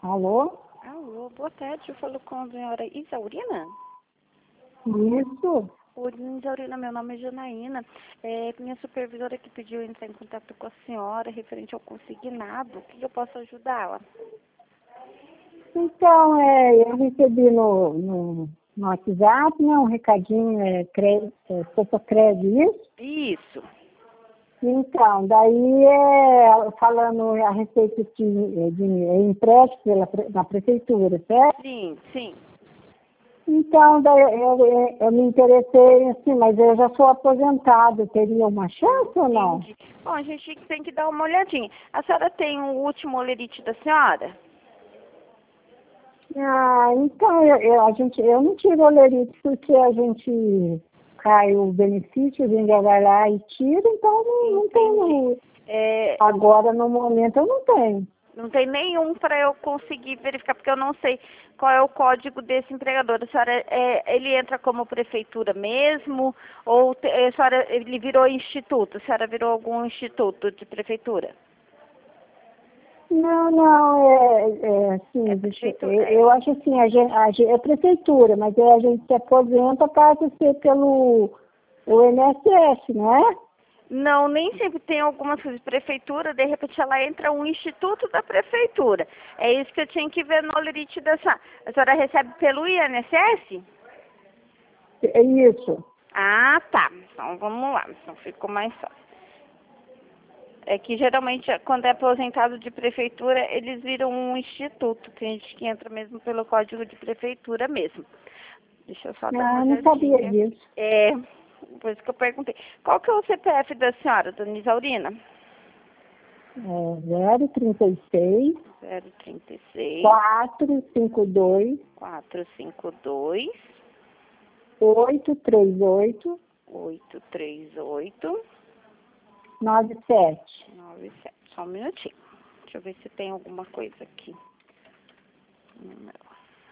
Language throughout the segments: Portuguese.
Alô? Alô, boa tarde. Eu falo com a senhora Isaurina. Isso. Oi, Isaurina, meu nome é Janaína. Minha supervisora que pediu entrar em contato com a senhora referente ao consignado. O que eu posso ajudá-la? Então, eu recebi no WhatsApp, né, um recadinho, Fotocred, isso? Isso. Então, daí falando a respeito de empréstimo na prefeitura, certo? Sim, sim. Então, daí eu me interessei, assim, mas eu já sou aposentada, teria uma chance ou não? Entendi. Bom, a gente tem que dar uma olhadinha. A senhora tem o último olerite da senhora? Ah, então, eu não tiro olerite porque a gente cai o benefício, a gente já vai lá e tira, então não tenho. Agora, no momento, eu não tenho. Não tem nenhum para eu conseguir verificar, porque eu não sei qual é o código desse empregador. A senhora, ele entra como prefeitura mesmo? Ou a senhora, ele virou instituto? A senhora virou algum instituto de prefeitura? Não, assim, eu acho assim, é prefeitura, mas a gente se aposenta caso seja pelo o INSS, não é? Não, nem sempre tem algumas coisas de prefeitura, de repente ela entra um instituto da prefeitura. É isso que eu tinha que ver no olerite da senhora. A senhora recebe pelo INSS? É isso. Ah, tá. Então vamos lá, então ficou mais fácil. É que geralmente quando é aposentado de prefeitura, eles viram um instituto. Tem gente que entra mesmo pelo código de prefeitura mesmo. Deixa eu só dar uma Não sabia olhadinha. disso. Por isso que eu perguntei. Qual que é o CPF da senhora, dona Isaurina? 036 036 452 452 838 838 97. 97. Só um minutinho. Deixa eu ver se tem alguma coisa aqui. Número.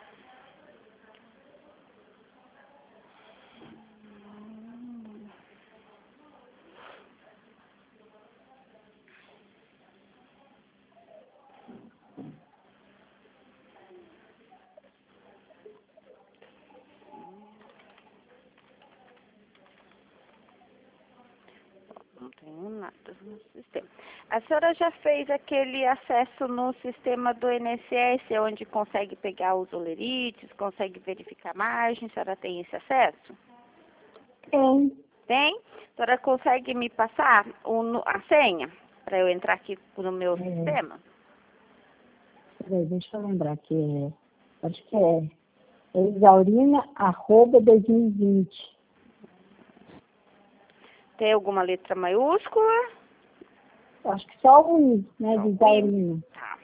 Não tenho nada no sistema. A senhora já fez aquele acesso no sistema do INSS, onde consegue pegar os olerites, consegue verificar a margem? A senhora tem esse acesso? Tem. Tem? A senhora consegue me passar a senha para eu entrar aqui no meu sistema? Peraí, deixa eu lembrar que acho que é exaurina@2020. Tem alguma letra maiúscula? Acho que só o I, né, Só de o I? Exaurina. Tá.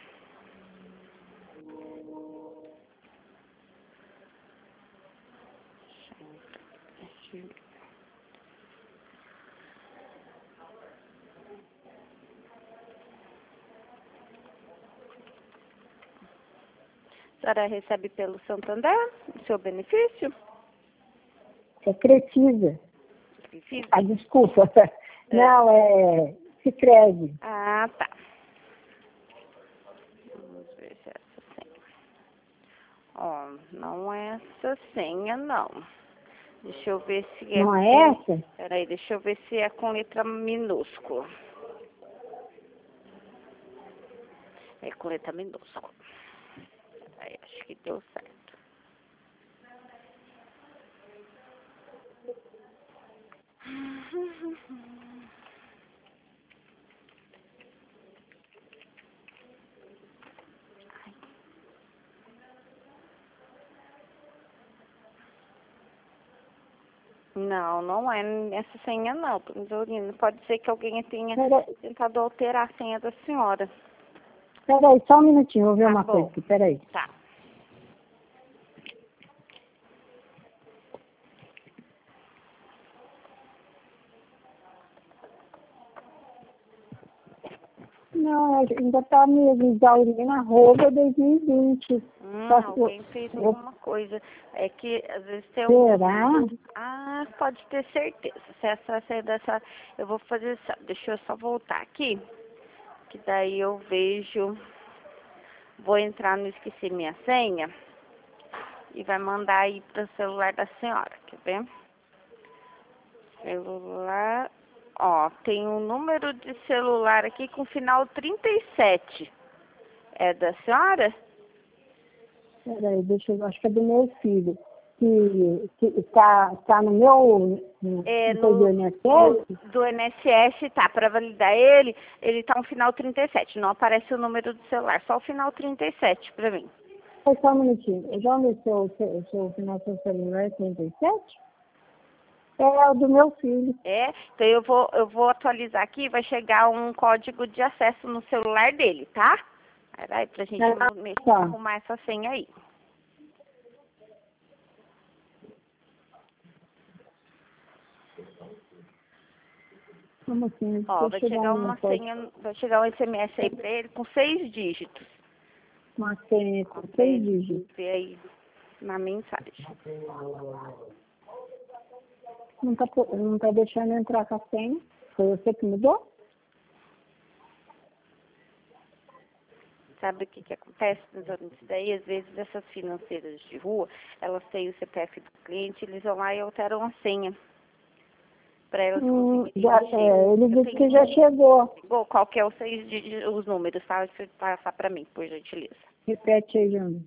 A senhora recebe pelo Santander o seu benefício? É Crefisa. Benefício? Ah, desculpa. Não, é Sicredi. Ah, tá. Vamos ver se é essa senha. Ó, não é essa senha, não. Deixa eu ver se é Não é com... essa? Peraí, deixa eu ver se é com letra minúscula. É com letra minúscula. Aí, acho que deu certo. Não, não é essa senha não, Isaurina. Pode ser que alguém tenha tentado alterar a senha da senhora. Peraí, só um minutinho, vou ver Tá uma bom. coisa aqui, peraí. Tá. Não, ainda está mesmo, Exaurina@2020. Alguém fez alguma coisa. É que às vezes tem Será? Ah, pode ter certeza. Se essa senha dessa... Eu vou fazer... Deixa eu só voltar aqui. Que daí eu vejo Vou entrar no esqueci minha senha e vai mandar aí para o celular da senhora, quer ver? Celular, ó, tem um número de celular aqui com final 37. É da senhora? Peraí, deixa eu, acho que é do meu filho. Que tá no meu, no do INSS? Do INSS, tá, para validar ele tá no final 37, não aparece o número do celular, só o final 37 para mim. Só um minutinho, eu já vi seu final do seu celular é 37? É o do meu filho. É, então eu vou atualizar aqui, vai chegar um código de acesso no celular dele, tá? Vai pra gente arrumar essa senha aí. Como assim? Ó, vai chegar uma senha, vai chegar um SMS aí pra ele com 6 dígitos. Uma senha com 6 dígitos. Vê aí na mensagem. Não tá deixando entrar com a senha. Foi você que mudou? Sabe o que acontece nisso daí? Às vezes essas financeiras de rua, elas têm o CPF do cliente, eles vão lá e alteram a senha. Para elas conseguirem ele disse que já chegou. Qual que é os números, tá? Deixa eu passar para mim, por gentileza. Repete aí, Júnior.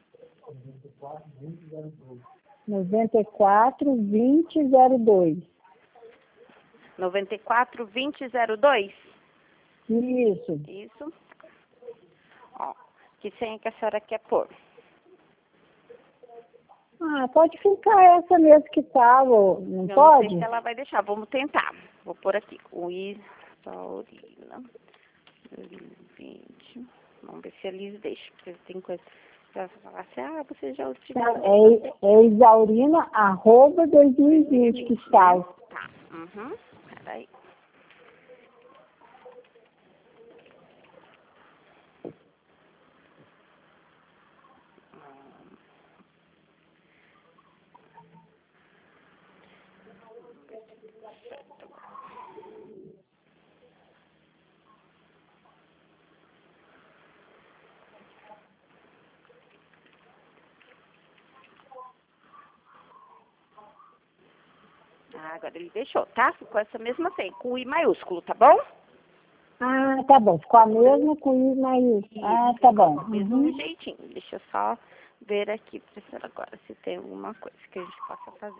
94-20-02. 94-20-02? Isso. Isso. Ó, que senha que a senhora quer pôr? Ah, pode ficar essa mesmo que estava, não pode? Não sei se ela vai deixar, vamos tentar. Vou pôr aqui, o Isaurina 2020. Vamos ver se eles deixam, porque tem coisa pra falar assim, você já utilizou. É Isaurina, @2020 que está. Tá, peraí. Agora ele deixou, tá? Ficou essa mesma senha, com I maiúsculo, tá bom? Ah, tá bom. Ficou a mesma com I maiúsculo. Ah, tá bom. Mesmo jeitinho. Deixa eu só ver aqui, professora, agora, se tem alguma coisa que a gente possa fazer.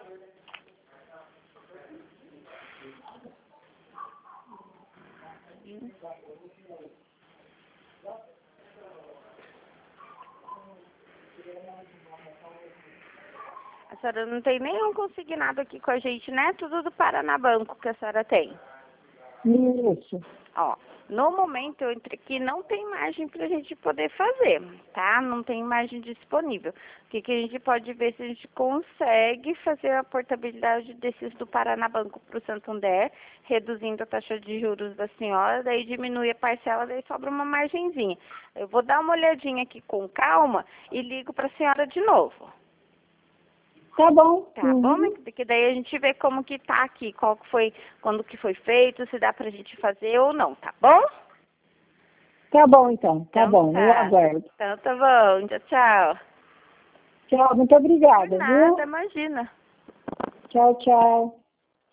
A senhora não tem nenhum consignado aqui com a gente, né? Tudo do Paraná Banco que a senhora tem. Isso. Ó, no momento eu entrei aqui, não tem margem para a gente poder fazer, tá? Não tem margem disponível. O que a gente pode ver se a gente consegue fazer a portabilidade desses do Paraná Banco para o Santander, reduzindo a taxa de juros da senhora, daí diminui a parcela, daí sobra uma margenzinha. Eu vou dar uma olhadinha aqui com calma e ligo para a senhora de novo. Tá bom. Tá bom, que daí a gente vê como que tá aqui, quando que foi feito, se dá pra gente fazer ou não, tá bom? Tá bom, então. Tá bom, eu aguardo. Então tá bom, tchau. Tchau, muito obrigada, Nada, viu? imagina. Tchau, tchau.